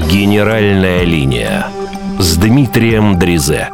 Генеральная линия с Дмитрием Дризе.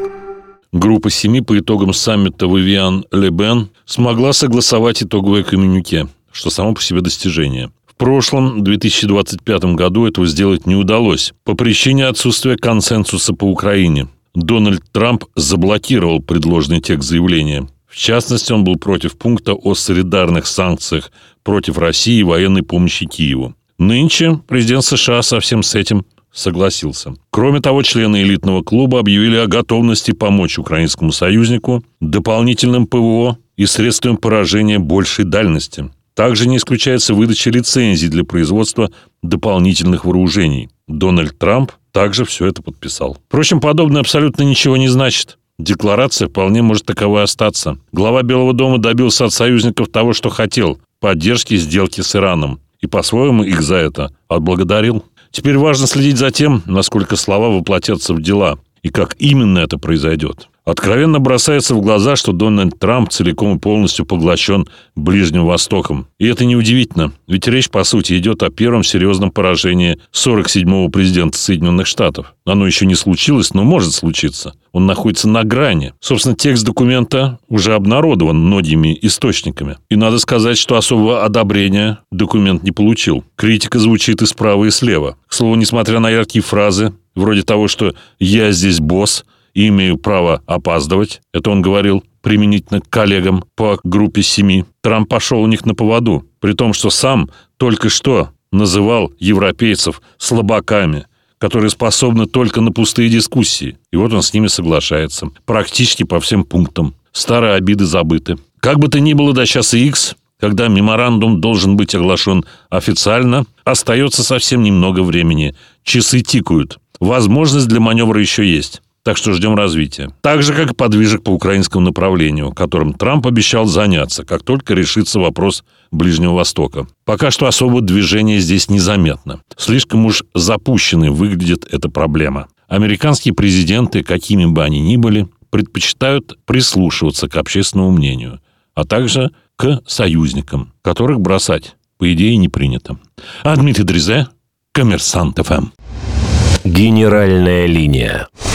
Группа 7 по итогам саммита Вивиан-Ле-Пен смогла согласовать итоговое коммюнике, что само по себе достижение. В прошлом, 2025 году, этого сделать не удалось по причине отсутствия консенсуса по Украине. Дональд Трамп заблокировал предложенный текст заявления. В частности, он был против пункта о солидарных санкциях против России и военной помощи Киеву. Нынче президент США совсем с этим согласился. Кроме того, члены элитного клуба объявили о готовности помочь украинскому союзнику дополнительным ПВО и средствами поражения большей дальности. Также не исключается выдача лицензий для производства дополнительных вооружений. Дональд Трамп также все это подписал. Впрочем, подобное абсолютно ничего не значит. Декларация вполне может таковой остаться. Глава Белого дома добился от союзников того, что хотел – поддержки сделки с Ираном. И по-своему их за это отблагодарил. Теперь важно следить за тем, насколько слова воплотятся в дела и как именно это произойдет. Откровенно бросается в глаза, что Дональд Трамп целиком и полностью поглощен Ближним Востоком. И это неудивительно, ведь речь, по сути, идет о первом серьезном поражении 47-го президента Соединенных Штатов. Оно еще не случилось, но может случиться. Он находится на грани. Собственно, текст документа уже обнародован многими источниками. И надо сказать, что особого одобрения документ не получил. Критика звучит и справа, и слева. К слову, несмотря на яркие фразы, вроде того, что «я здесь босс», и имею право опаздывать. Это он говорил применительно к коллегам по группе 7. Трамп пошел у них на поводу, при том, что сам только что называл европейцев слабаками, которые способны только на пустые дискуссии. И вот он с ними соглашается. Практически по всем пунктам. Старые обиды забыты. Как бы то ни было, до часа Х, когда меморандум должен быть оглашен официально, остается совсем немного времени. Часы тикают. Возможность для маневра еще есть. Так что ждем развития. Так же, как и подвижек по украинскому направлению, которым Трамп обещал заняться, как только решится вопрос Ближнего Востока. Пока что особого движения здесь незаметно. Слишком уж запущенной выглядит эта проблема. Американские президенты, какими бы они ни были, предпочитают прислушиваться к общественному мнению, а также к союзникам, которых бросать, по идее, не принято. А Дмитрий Дризе, Коммерсант ФМ. Генеральная линия.